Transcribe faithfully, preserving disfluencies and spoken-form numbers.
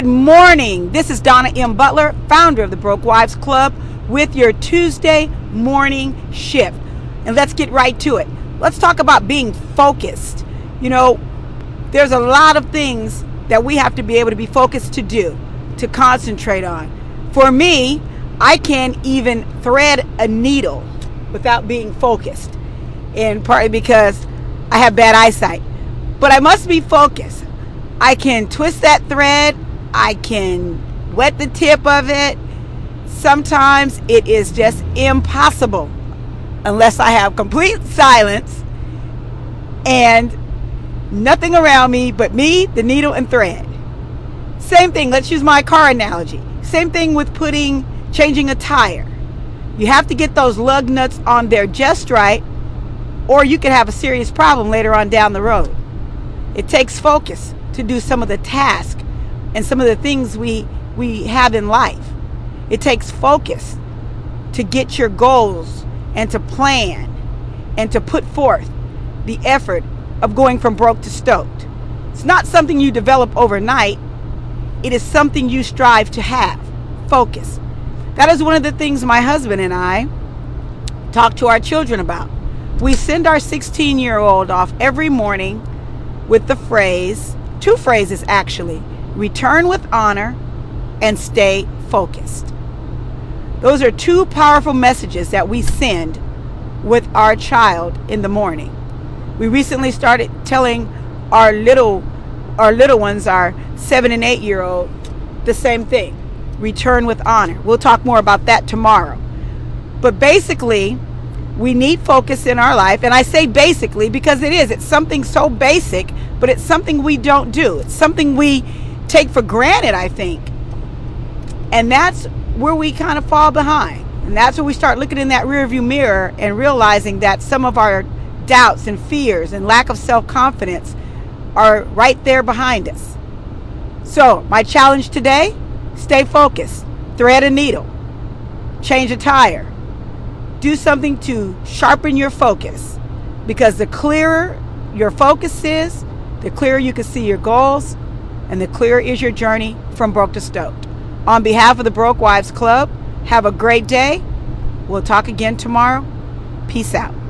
Good morning. This is Donna M. Butler, founder of the Broke Wives Club, with your Tuesday morning shift. And let's get right to it. Let's talk about being focused. You know, there's a lot of things that we have to be able to be focused to do, to concentrate on. For me, I can't even thread a needle without being focused, and partly because I have bad eyesight. But I must be focused. I can twist that thread. I can wet the tip of it. Sometimes it is just impossible unless I have complete silence and nothing around me but me, the needle, and thread. Same thing. Let's use my car analogy. Same thing with putting, changing a tire. You have to get those lug nuts on there just right, or you could have a serious problem later on down the road. It takes focus to do some of the tasks and some of the things we we have in life. It takes focus to get your goals and to plan and to put forth the effort of going from broke to stoked. It's not something you develop overnight. It is something you strive to have. Focus. That is one of the things my husband and I talk to our children about. We send our sixteen-year-old off every morning with the phrase, two phrases actually, return with honor and stay focused. Those are two powerful messages that we send with our child in the morning. We recently started telling our little our little ones, our seven and eight year old, the same thing. Return with honor. We'll talk more about that tomorrow. But basically, we need focus in our life. And I say basically because it is. It's something so basic, but it's something we don't do. It's something we take for granted, I think. And that's where we kind of fall behind. And that's where we start looking in that rearview mirror and realizing that some of our doubts and fears and lack of self-confidence are right there behind us. So my challenge today, stay focused. Thread a needle. Change a tire. Do something to sharpen your focus. Because the clearer your focus is, the clearer you can see your goals, and the clearer is your journey from broke to stoked. On behalf of the Broke Wives Club, have a great day. We'll talk again tomorrow. Peace out.